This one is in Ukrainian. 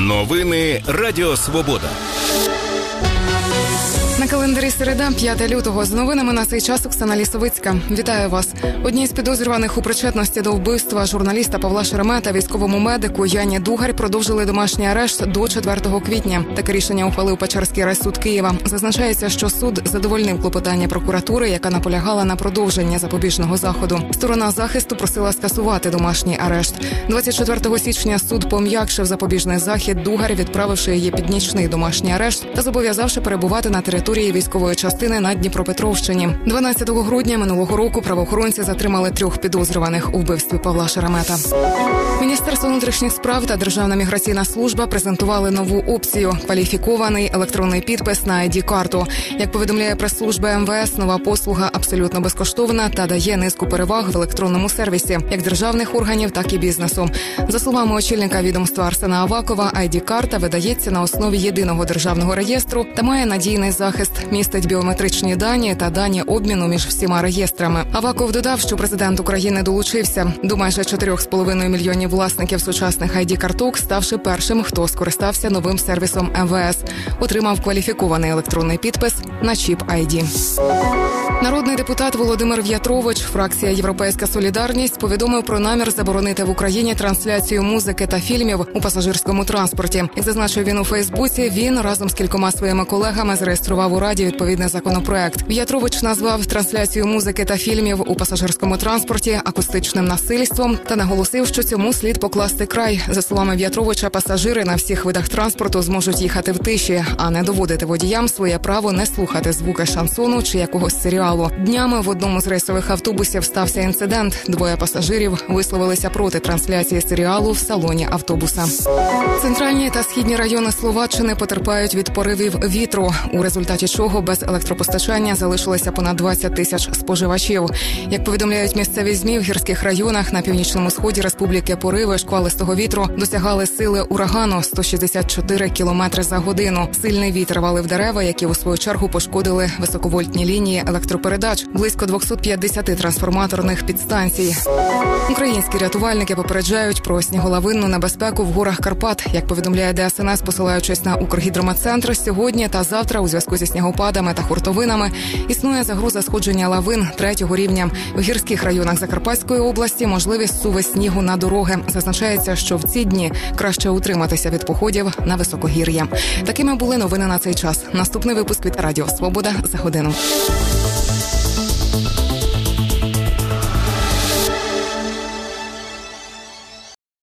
Новини Радіо Свобода. На календарі середа, 5 лютого. З новинами на цей час Оксана Лісовицька. Вітаю вас. Одні з підозрюваних у причетності до вбивства журналіста Павла Шеремета військовому медику Яні Дугар продовжили домашній арешт до 4 квітня. Таке рішення ухвалив Печерський райсуд Києва. Зазначається, що суд задовольнив клопотання прокуратури, яка наполягала на продовження запобіжного заходу. Сторона захисту просила скасувати домашній арешт. 24 січня суд пом'якшив запобіжний захід Дугар, відправивши її під нічний домашній арешт та зобов'язавши перебувати на території військової частини на Дніпропетровщині. 12 грудня минулого року правоохоронці затримали 3 підозрюваних у вбивстві Павла Шеремета. Міністерство внутрішніх справ та Державна міграційна служба презентували нову опцію – кваліфікований електронний підпис на ID-карту. Як повідомляє прес-служба МВС, нова послуга абсолютно безкоштовна та дає низку переваг в електронному сервісі, як державних органів, так і бізнесу. За словами очільника відомства Арсена Авакова, ID-карта видається на основі єдиного державного реєстру та має надійний захист, містить біометричні дані та дані обміну між всіма реєстрами. Аваков додав, що президент України долучився до майже 4,5 мільйонів власників сучасних ID-карток, ставши першим, хто скористався новим сервісом МВС. Отримав кваліфікований електронний підпис на чіп ID. Народний депутат Володимир В'ятрович, фракція «Європейська солідарність», повідомив про намір заборонити в Україні трансляцію музики та фільмів у пасажирському транспорті. Як зазначив він у Фейсбуці, він разом з кількома своїми колегами зареєстрував у Раді відповідний законопроект. В'ятрович назвав трансляцію музики та фільмів у пасажирському транспорті акустичним насильством та наголосив, що цьому слід покласти край. За словами В'ятровича, пасажири на всіх видах транспорту зможуть їхати в тиші, а не доводити водіям своє право не слухати звуки шансону чи якогось серіалу. Днями в одному з рейсових автобусів стався інцидент. 2 пасажирів висловилися проти трансляції серіалу в салоні автобуса. Центральні та східні райони Словаччини потерпають від поривів вітру, у результаті чого без електропостачання залишилося понад 20 тисяч споживачів. Як повідомляють місцеві ЗМІ, в гірських районах на північному сході республіки пориви шквалистого вітру досягали сили урагану 164 км за годину. Сильний вітер валив дерева, які у свою чергу пошкодили високовольтні лінії електропередач, близько 250 трансформаторних підстанцій. Українські рятувальники попереджають про сніголавинну небезпеку в горах Карпат. Як повідомляє ДСНС, посилаючись на Укргідрометцентр, сьогодні та завтра у зв'язку зі снігопадами та хуртовинами існує загроза сходження лавин 3-го рівня. В гірських районах Закарпатської області можливі зсуви снігу на дороги. Зазначається, що в ці дні краще утриматися від походів на високогір'я. Такими були новини на цей час. Наступний випуск від Радіо Свобода за годину.